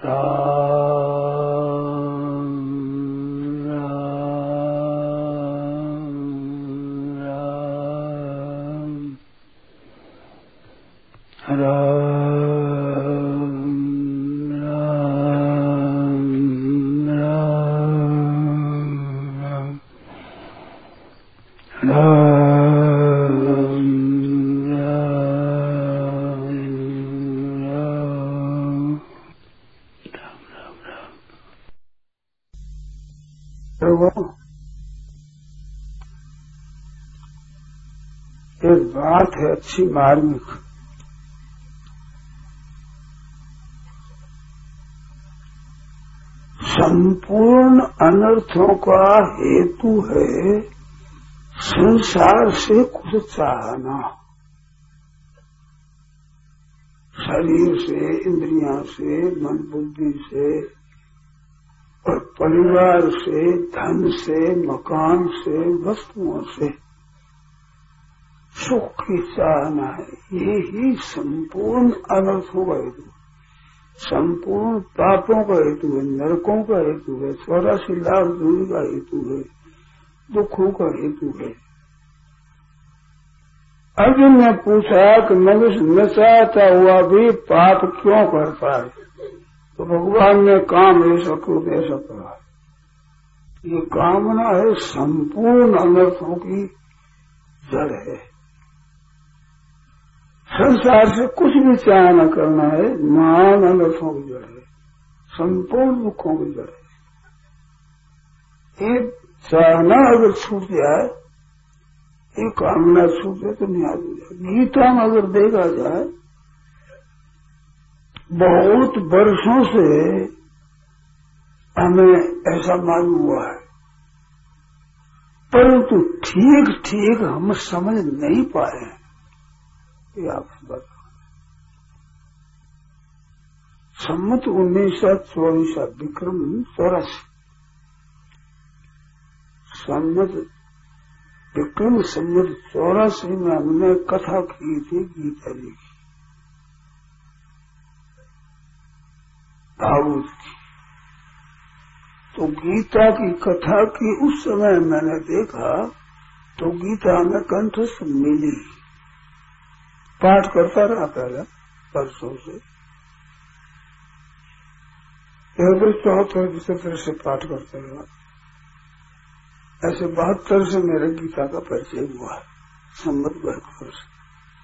एक बात है अच्छी मार्मिक। संपूर्ण अनर्थों का हेतु है संसार से कुछ चाहना, शरीर से, इंद्रियां से, मन बुद्धि से और परिवार से, धन से, मकान से, वस्तुओं से सुख की चाहना है। ये ही संपूर्ण अनर्थों का हेतु, संपूर्ण पापों का हेतु है, नरकों का हेतु है, 84 लाख दूरी का हेतु है, दुखों का हेतु है। अर्जुन ने पूछा कि मनुष्य न चाहता हुआ भी पाप क्यों करता है? तो भगवान ने काम ऐसा क्रोध ऐसा कहा। ये कामना है संपूर्ण अनर्थों की जड़ है। संसार से कुछ भी चाहना करना है महान अनर्थों की जड़ है, संपूर्ण दुखों की जड़ है। ये चाहना अगर छूट जाए, ये कामना छूट जाए तो न्याय हो जाए। गीता में अगर देखा जाए, बहुत वर्षों से हमें ऐसा मालूम हुआ है, परंतु ठीक ठीक हम समझ नहीं पाए। ये आपसे बताओ, सम्मत 1924 विक्रम 84 सम्मत विक्रम सम्मत 84 में हमने कथा की थी गीता जी की, भागवत की। तो गीता की कथा की उस समय मैंने देखा तो गीता हमें कंठस्थ मिली। पाठ करता रहा पहले वर्षों से, 74 से पाठ करते रहा। ऐसे 72 से मेरे गीता का परिचय हुआ है, संमत 72 से।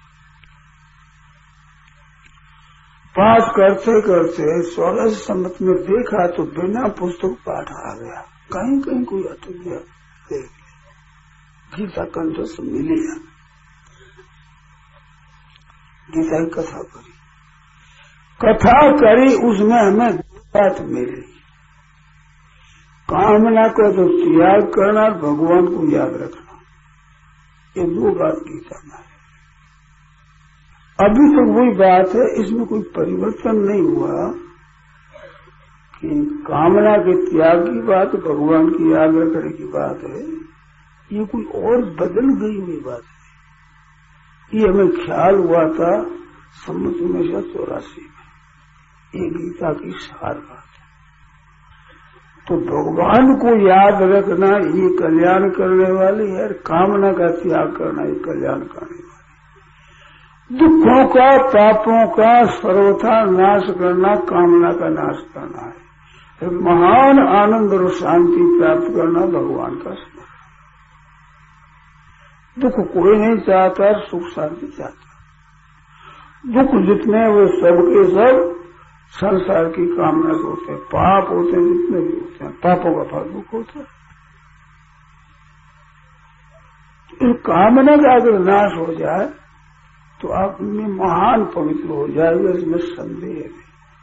पाठ करते करते 16 संमत में देखा तो बिना पुस्तक पाठ आ गया, कहीं कहीं कोई अटक देख गीता कंठस्थ मिली है। गीता की कथा करी, उसमें हमें बात मिली। कामना को तो त्याग करना और भगवान को याद रखना, ये 2 बात गीता में है। अभी तो वही बात है, इसमें कोई परिवर्तन नहीं हुआ कि कामना के त्याग की बात, भगवान की याद रखने की बात है। ये कोई और बदल गई हुई बात है। ये हमें ख्याल हुआ था सम्मत 1984 में। ये गीता की सार बात है। तो भगवान को याद रखना ये कल्याण करने वाली है, कामना का त्याग करना ये कल्याण करने वाली। दुखों का, पापों का सर्वथा नाश करना कामना का नाश करना है। महान आनंद और शांति प्राप्त करना भगवान का स्मरण। दुख कोई नहीं चाहता, सुख शांति चाहता। दुख जितने वो सबके सब संसार की कामना से होते हैं, पाप होते हैं जितने भी होते हैं, पापों का फल दुख होता है। इस कामना का अगर नाश हो जाए तो आप में महान पवित्र हो जाएगा, इसमें संदेह नहीं।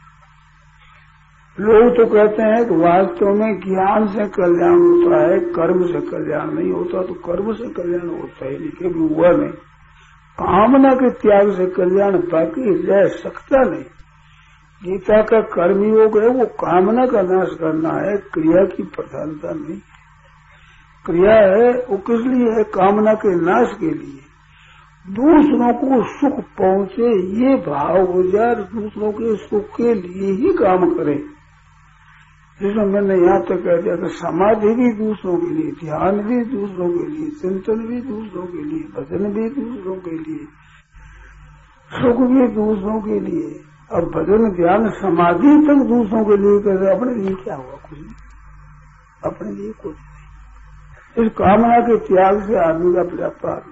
लोग तो कहते हैं कि वास्तव में ज्ञान से कल्याण होता है, कर्म से कल्याण नहीं होता। तो कर्म से कल्याण होता ही नहीं, क्योंकि हुआ नहीं। कामना के त्याग से कल्याण बाकी रह सकता नहीं। गीता का कर्मयोग है, वो कामना का नाश करना है, क्रिया की प्रधानता नहीं है। क्रिया है वो किस लिए है? कामना के नाश के लिए। दूसरों को सुख पहुंचे ये भाव हो जाए, दूसरों के सुख के लिए ही काम करे। जैसे मैंने यहाँ तक कह दिया कि समाधि भी दूसरों के लिए, ध्यान भी दूसरों के लिए, चिंतन भी दूसरों के लिए, भजन भी दूसरों के लिए, सुख भी दूसरों के लिए। अब भजन ध्यान समाधि तक दूसरों के लिए कर रहे, अपने लिए क्या हुआ? कुछ नहीं, अपने लिए कुछ नहीं। इस कामना के त्याग से आदमी का व्यापार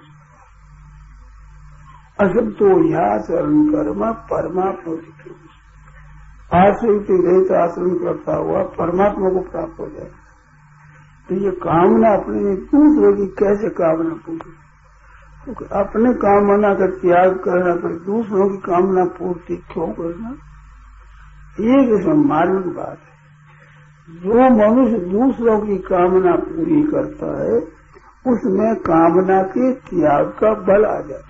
असंतो आचरण कर्म परमात्मा आश्रित रहित आचरण करता हुआ परमात्मा को प्राप्त हो जाए। तो ये कामना अपने दूसरे की कैसे कामना पूरी? क्योंकि अपने कामना का त्याग करना पर दूसरों की कामना पूर्ति क्यों करना? ये किस्म मार्मिक बात है। जो मनुष्य दूसरों की कामना पूरी करता है उसमें कामना के त्याग का बल आ जाता है।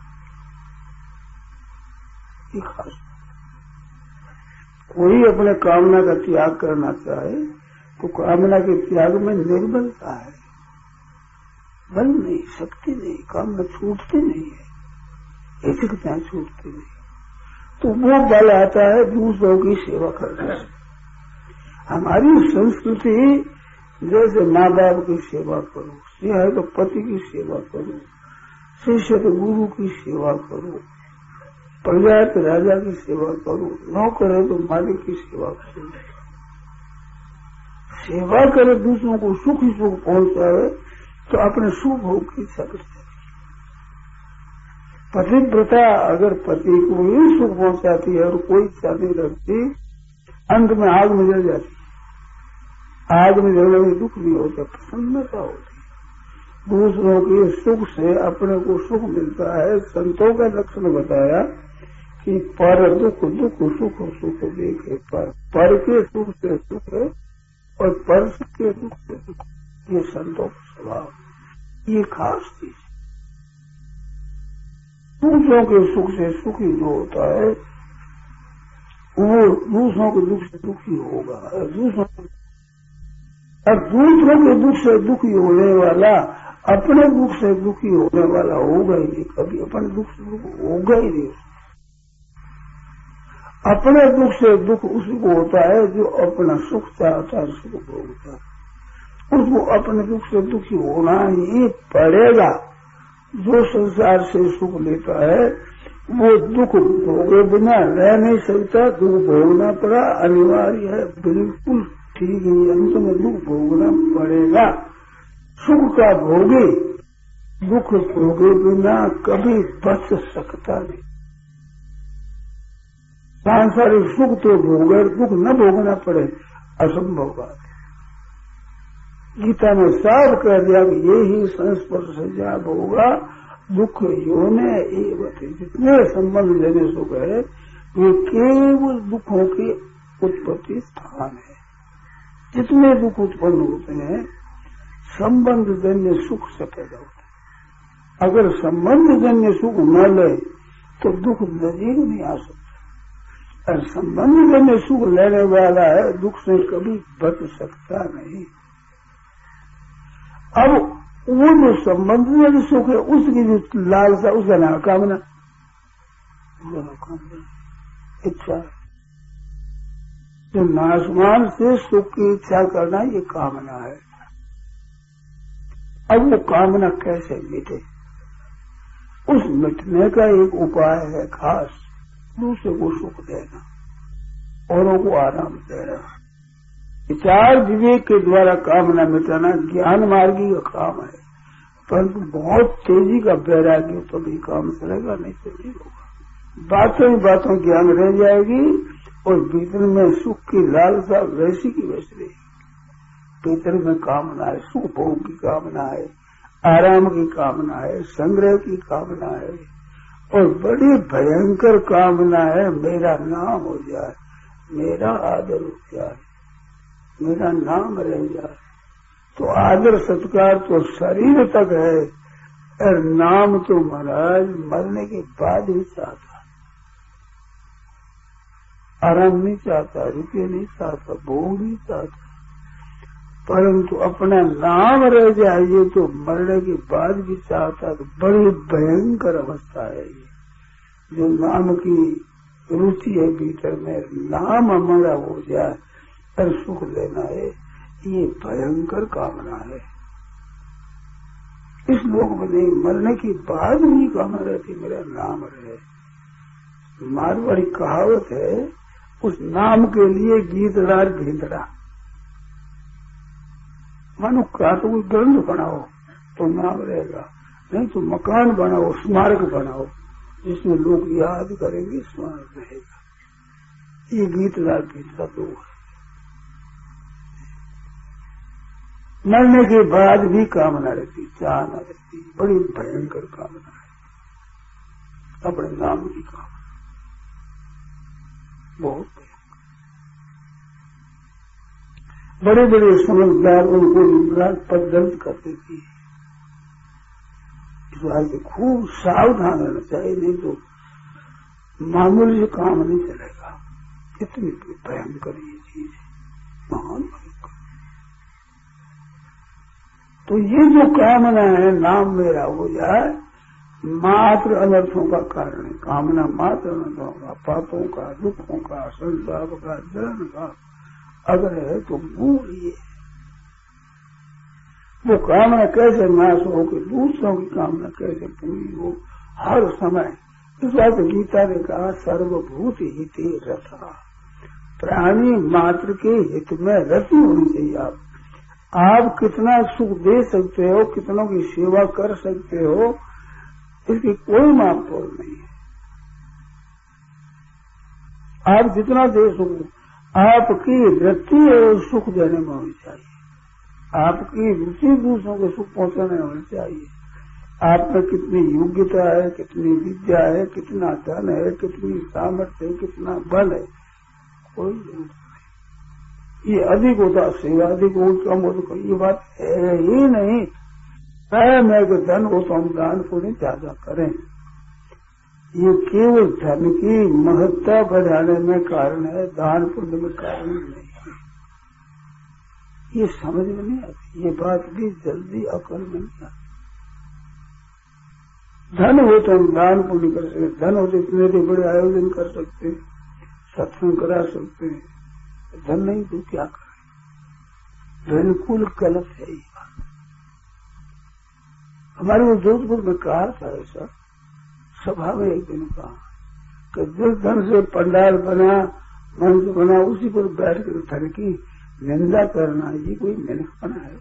खास कोई अपने कामना का त्याग करना चाहे तो कामना के त्याग में निर्बलता है, बल नहीं, शक्ति नहीं, कामना छूटती नहीं है, इच्छिकताएं छूटती नहीं। तो वो बल आता है दूसरों की सेवा करने से। हमारी संस्कृति जैसे माँ बाप की सेवा करो, यह है तो पति की सेवा करो, शिष्य तो गुरु की सेवा करो, प्रजा तो राजा की सेवा करो, नौकर है तो मालिक की सेवा करो। सेवा करे दूसरों को सुख ही सुख पहुंचाए तो अपने सुख भोग की इच्छा करते। पतिव्रता अगर पति को ही सुख पहुंचाती है और कोई इच्छा नहीं रखती, अंत में आग में जल जाती। आग में जलने में दुख नहीं होता, प्रसन्नता होती। दूसरों के सुख से अपने को सुख मिलता है। संतों का लक्षण बताया कि पर दुख दुख सुख सुख देखे, पर के सुख से सुख है और पर के दुख से दुख। ये संतों का स्वभाव, ये खास चीज। दूसरों के सुख से सुखी जो होता है वो दूसरों के दुख से दुखी होगा। दूसरों के दुख से दुखी होने वाला अपने दुख से दुखी होने वाला होगा ही नहीं, कभी अपने दुख से दुख होगा ही नहीं। अपने दुख से दुख उसको होता है जो अपना सुख चाहता है, सुख भोगता है। उसको अपने दुख से दुखी होना ही पड़ेगा। जो संसार से सुख लेता है वो दुख भोगे बिना रह नहीं सकता। दुख भोगना पड़ा, अनिवार्य है, बिल्कुल ठीक है। अंत में दुख भोगना पड़ेगा। सुख का भोगे, दुख भोगे बिना कभी बच सकता नहीं। सांसारिक सुख तो भोगे, दुख न भोगना पड़े, असंभव बात है। गीता ने साफ कह दिया कि ये ही संस्पर्श जब होगा दुख योने एवं। जितने संबंध जन्य सुख है वे केवल दुखों की उत्पत्ति स्थान है। जितने दुख उत्पन्न होते हैं संबंध जन्य सुख से पैदा होते हैं। अगर संबंध जन्य सुख न ले तो दुख नजीक नहीं आ सकता। और संबंध जन्य सुख लेने वाला है, दुख से कभी बच सकता नहीं। अब वो जो संबंध जन्य सुख है उसकी जो लालसा, उसका नाम कामना, इच्छा। जो नाशमान से सुख की इच्छा करना ये कामना है। अब वो कामना कैसे मिटे? उस मिटने का एक उपाय है खास, दूसरे को सुख देना, औरों को आराम देना। विचार विवेक के द्वारा कामना मिटाना ज्ञान मार्गी का काम है, परंतु बहुत तेजी का वैराग्य तभी काम चलेगा, नहीं तो नहीं होगा। बातों ही बातों ज्ञान रह जाएगी और भीतर में सुख की लालसा वैसी की वैसी रहेगी। भीतर में कामना है, सुख भोग की कामना है, आराम की कामना है, संग्रह की कामना है और बड़ी भयंकर कामना है मेरा नाम हो जाए, मेरा आदर हो जाए, मेरा नाम रह जाए। तो आदर सत्कार तो शरीर तक है और नाम तो महाराज मरने के बाद ही चाहता, आराम नहीं चाहता, रुपये नहीं चाहता, भोग नहीं चाहता। परंतु अपना नाम रह जाए ये तो मरने के बाद भी चाहता, तो बड़ी भयंकर अवस्था है ये। जो नाम की रुचि है भीतर में, नाम हमारा हो जाए और सुख लेना है, ये भयंकर कामना है। इस लोक में नहीं, मरने की बाद भी कामना रहती मेरा नाम रहे। मारवाड़ी कहावत है, उस नाम के लिए गीतदार भेंदड़ा। मानो का तो कोई ग्रंथ बनाओ तो नाम रहेगा, नहीं तो मकान बनाओ, स्मारक बनाओ जिसमें लोग याद करेंगे, स्मारक रहेगा। ये गीतदार भेंदड़ा दो है। मरने के बाद भी कामना रहती, चाहना रहती, बड़ी भयंकर कामना है अपने नाम की कामना, बहुत भयंकर। बड़े बड़े समझदार उनको निमराज पद दर्द कर देती है। इस बात से खूब सावधान रहना चाहिए, नहीं तो मामूली से काम नहीं चलेगा। इतनी भयंकर ये चीज है, महान भयंकर। तो ये जो कामना है नाम मेरा हो जाए, मात्र अनर्थों का कारण है। कामना मात्र अनर्थों का, पापों का, दुखों का, संताप का, जलन का अगर है तो मूल ये। वो कामना कैसे नाश हो कि दूसरों की कामना कैसे पूरी हो हर समय। इस बात गीता ने कहा, सर्वभूत हिते रथा। प्राणी मात्र के हित में रति होनी चाहिए। आप कितना सुख दे सकते हो, कितनों की सेवा कर सकते हो, इसकी कोई माप तोल नहीं है। आप जितना दे सको, आपकी रति सुख देने में होनी चाहिए। आपकी रुचि दूसरों को सुख पहुंचाने में होनी चाहिए। आप में कितनी योग्यता है, कितनी विद्या है, कितना धन है, कितनी सामर्थ्य है, कितना बल है, कोई जरूरत नहीं। ये अधिक होता सेवा, अधिक हो कम हो तो ये बात है ही नहीं। मैं अगर धन हो तो हम दान पुण्य ज्यादा करें, ये केवल धन की महत्ता बढ़ाने में कारण है, दान पुण्य में कारण नहीं है। ये समझ में नहीं आती, ये बात भी जल्दी अकल में नहीं आती। धन हो तो हम दान पुण्य कर सकते, धन हो तो इतने भी बड़े आयोजन कर सकते, सत्संग करा सकते हैं। धन नहीं तो क्या करें? बिल्कुल गलत है ये बात। हमारे वो जोधपुर में कहा था ऐसा, सभा में एक दिन कहा कि जिस धन से पंडाल बना, मंच बना, उसी पर बैठ कर धन की निंदा करना, ये कोई मेहनतपना है?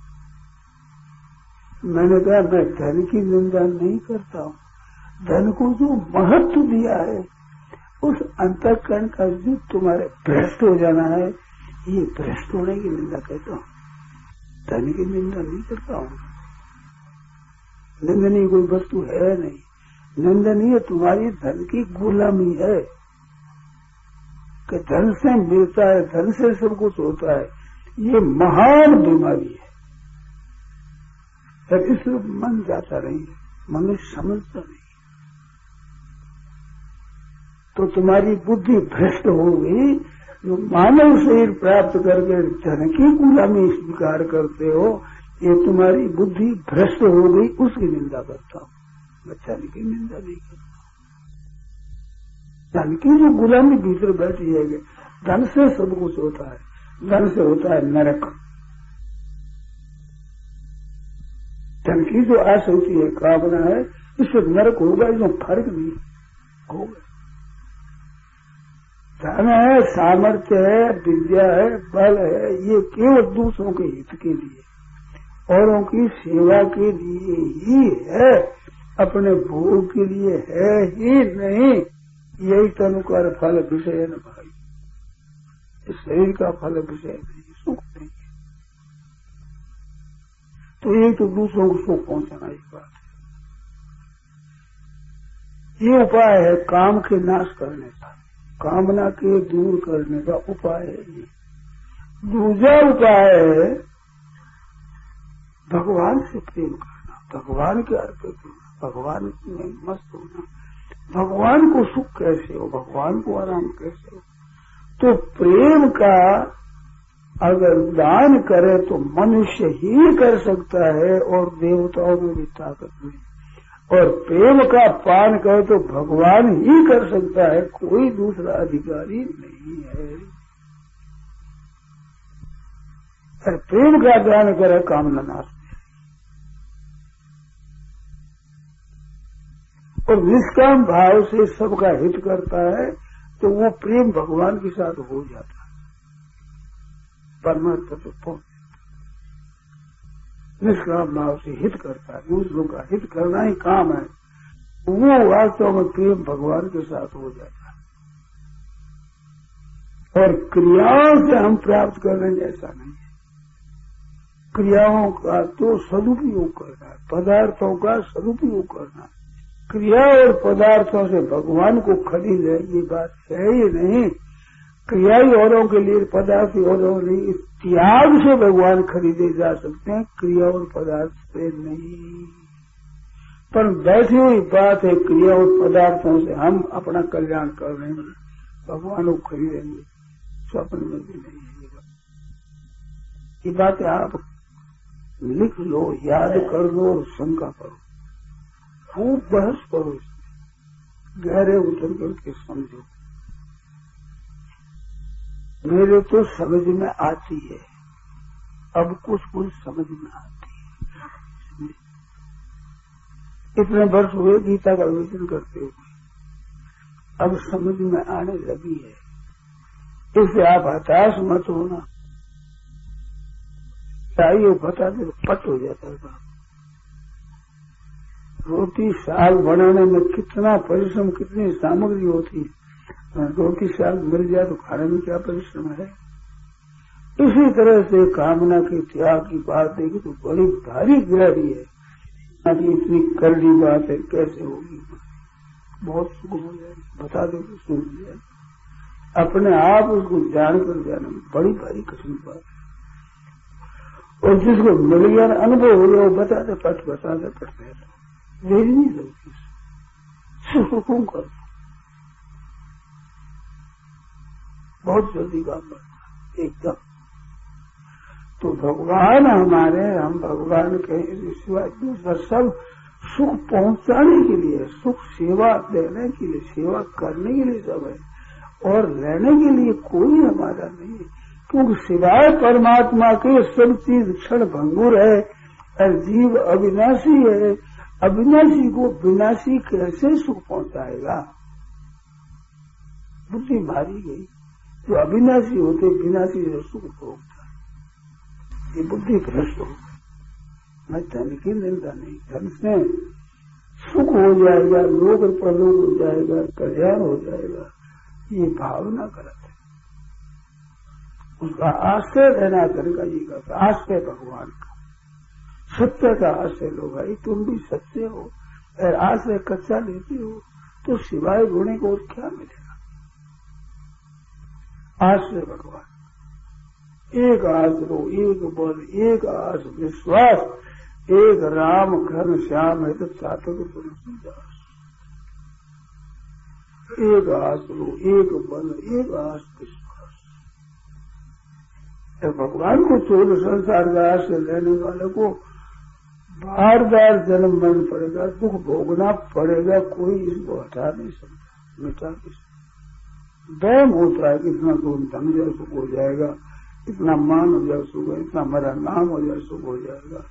मैंने कहा मैं धन की निंदा नहीं करता हूँ, धन को जो महत्व दिया है उस अंतःकरण का जो तुम्हारे भ्रष्ट हो जाना है, ये भ्रष्ट होने की निंदा कहता हूँ, धन की निंदा नहीं करता हूँ। निंदनीय कोई वस्तु है नहीं, निंदनीय तुम्हारी धन की गुलामी है कि धन से मिलता है, धन से सब कुछ होता है, ये महान बीमारी है। और इसलिए मन जाता नहीं है, मनुष्य समझता नहीं, तो तुम्हारी बुद्धि भ्रष्ट हो गई। जो मानव शरीर प्राप्त करके धन की गुलामी स्वीकार करते हो, ये तुम्हारी बुद्धि भ्रष्ट हो गई, उसकी निंदा करता हूँ, धन की निंदा नहीं करता। धन की जो गुलामी भीतर बैठी है, धन से सब कुछ होता है, धन से होता है नरक। धन की जो आसक्ति है, कामना है, इससे नरक होगा, इसमें फर्क नहीं होगा। धन है, सामर्थ्य है, विद्या है, बल है, ये केवल दूसरों के हित के लिए, औरों की सेवा के लिए ही है, अपने भोग के लिए है ही नहीं। यही तनुकार फल विषय न भाई, इस शरीर का फल विषय नहीं, सुख नहीं। तो ये तो दूसरों को सुख पहुंचाना एक बात है। ये उपाय है काम के नाश करने का, कामना के दूर करने का उपाय है ये। दूसरा उपाय है भगवान से प्रेम करना, भगवान के अर्पित होना, भगवान में मस्त होना। भगवान को सुख कैसे हो, भगवान को आराम कैसे हो? तो प्रेम का अगर दान करे तो मनुष्य ही कर सकता है और देवताओं में भी ताकत नहीं। और प्रेम का पान करे तो भगवान ही कर सकता है, कोई दूसरा अधिकारी नहीं है। और प्रेम का दान करे कामना नाश और निष्काम भाव से सबका हित करता है तो वो प्रेम भगवान के साथ हो जाता है, परमात्मा तो पहुंच निष्काम भाव से हित करता है, दूसरों का हित करना ही काम है, वो वास्तव में प्रेम भगवान के साथ हो जाता है। और क्रियाओं से हम प्राप्त कर रहे हैं ऐसा नहीं है, क्रियाओं का तो सदुपयोग करना है, पदार्थों का सदुपयोग करना है। क्रिया और पदार्थों से भगवान को खरीद है ये बात है ही नहीं। क्रिया ही औरों के लिए, पदार्थ ही औरों के लिए, त्याग से भगवान खरीदे जा सकते हैं, क्रिया और पदार्थ से नहीं। पर बैठी हुई बात है, क्रिया और पदार्थों से हम अपना कल्याण कर रहे हैं, भगवान को खरीदेंगे, स्वप्न में भी नहीं है ये बात है। आप लिख लो, याद कर लो और शंका करो, खूब बहस करो, गहरे उतर करके समझो। मेरे तो समझ में आती है, अब कुछ समझ में आती है। इतने वर्ष हुए गीता का विवेचन करते हुए, अब समझ में आने लगी है। इससे आप हताश मत होना, चाहिए बता दे पट हो जाता है। रोटी साग बनाने में कितना परिश्रम, कितनी सामग्री होती है, रोटी साग मिल जाए तो खाने में क्या परिश्रम है। इसी तरह से कामना के त्याग की बात है कि तो बड़ी भारी गहरी है, अभी इतनी करड़ी बात है, कैसे होगी, बहुत सुख हो जाएगी, बता दो तो सुन जाए, अपने आप उसको जानकर जाना बड़ी भारी कठिन बात है। और जिसको मिल गया अनुभव हो गया वो बता दे पट मेरी नहीं लगती, सुकून कर बहुत जल्दी काम करता एकदम। तो भगवान हमारे, हम भगवान के सिवा दूसरा सब सुख पहुंचाने के लिए, सुख सेवा देने के लिए, सेवा करने के लिए सब है, और लेने के लिए कोई हमारा नहीं है, क्योंकि सिवाय परमात्मा के सब चीज क्षण भंगुर है और जीव अविनाशी है। अविनाशी को विनाशी कैसे सुख पहुंचाएगा, बुद्धि मारी गई। जो अविनाशी होते विनाशी से सुख पहुंचता है, ये बुद्धि भ्रष्ट हो गई। मैं धन की निंदा नहीं, धन से सुख हो जाएगा, लोग प्रलोक हो जाएगा, कल्याण हो जाएगा, ये भावना गलत है। उसका आश्रय रहना करेगा, ये कहता आश्रय भगवान का, सत्य का आश्रय लो भाई, तुम भी सत्य हो, और आश्रय कच्चा लेते हो तो सिवाय रोने को और क्या मिलेगा। आश्रय भगवान, एक आस रो, एक बल, एक आस विश्वास, एक राम घन श्याम है तो चातक तुलसीदास। एक आस रो, एक बल, एक आस विश्वास। भगवान को छोड़ संसार का आश्रय लेने वाले को बार बार जन्म मरण पड़ेगा, दुख भोगना पड़ेगा, कोई इसको हटा नहीं सकता, मिटा नहीं सकता। वहम होता है कि इतना धन जाए सुख हो जाएगा, इतना मान हो जाए सुख, इतना मेरा नाम हो जाए सुख हो जाएगा।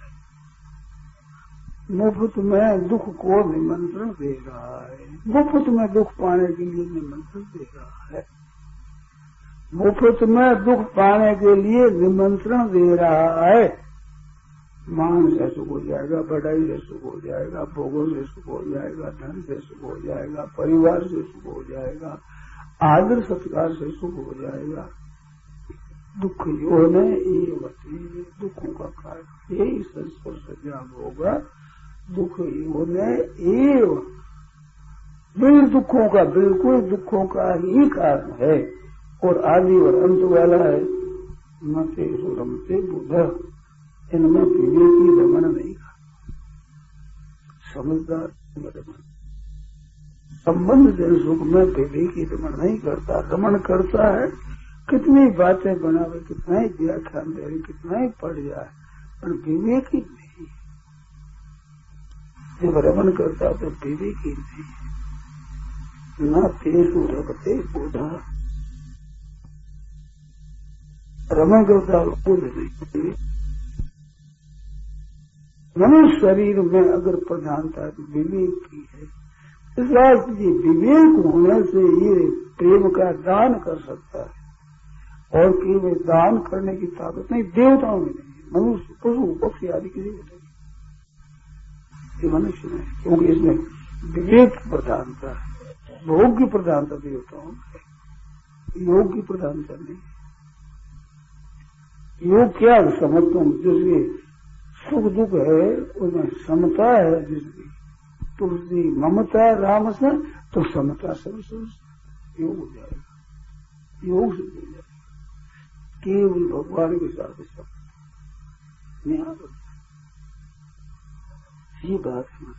मुफ्त में दुख को निमंत्रण दे रहा है, मुफ्त में दुख पाने के लिए निमंत्रण दे रहा है, मुफ्त में दुख पाने के लिए निमंत्रण दे रहा है। मान से सुख हो जाएगा, बढ़ाई से सुख हो जाएगा, भोगों से सुख हो जाएगा, धन से सुख हो जाएगा, परिवार से सुख हो जाएगा, आदर सत्कार से सुख हो जाएगा। दुख यो ने ये दुखों का कारण यही संस्पर्श ज्ञान होगा। दुख यो ने एव बिल दुखों का, बिल्कुल दुखों का ही कारण है और आदि और अंत वाला है। मते सुरमते बुध, इनमें विवेकी रमण नहीं का, समझदार रमण, संबंध जन सुख में विवेकी रमण नहीं करता। रमण करता है कितनी बातें बनावे, कितना ही व्याख्यान दे, कितना ही पढ़ जाए, पर विवेक ही नहीं। जब रमन करता तो विवेक ही नहीं। न तेसु रखते बोधा, रमन करता बोध नहीं। मनुष्य शरीर में अगर प्रधानता तो विवेक की है। इस ये विवेक होने से ये प्रेम का दान कर सकता है, और केवल दान करने की ताकत नहीं देवताओं में नहीं, मनुष्य पशु पक्षी आदि किसी को नहीं, ये मनुष्य में, क्योंकि इसमें विवेक की प्रधानता है। भोग की प्रधानता देवताओं में, योग की प्रधानता नहीं। योग क्या समझता हूँ, जिसके सुख दुख है उसमें समता है, जिसकी तो उसकी ममता है राम से, तो समता से योग हो जाएगा, योग से हो जाएगा। केवल भगवान के साथ सब ये बात है।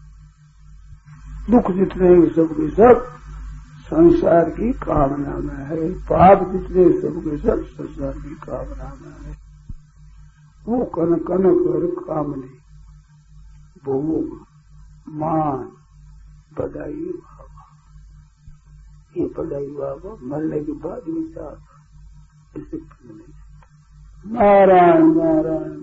दुख जितने सब के सब संसार की कामना में है, पाप जितने सब के सब संसार की कामना में है। वो कन कन कर कामने भोग मान बधाई बाबा, ये बधाई बाबा मरने के बाद विचार, इसे नारायण नारायण।